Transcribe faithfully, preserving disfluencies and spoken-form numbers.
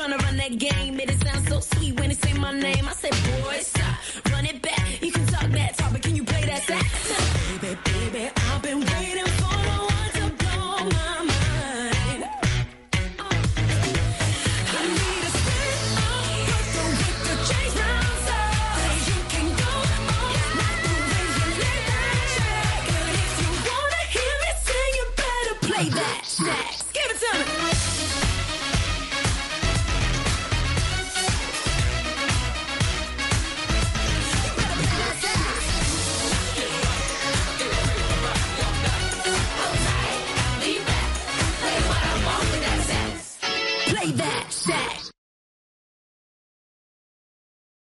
trying to run that game. Made it sound so sweet when they say my name. I said, boy, stop, run it back. You can talk that talk, but can you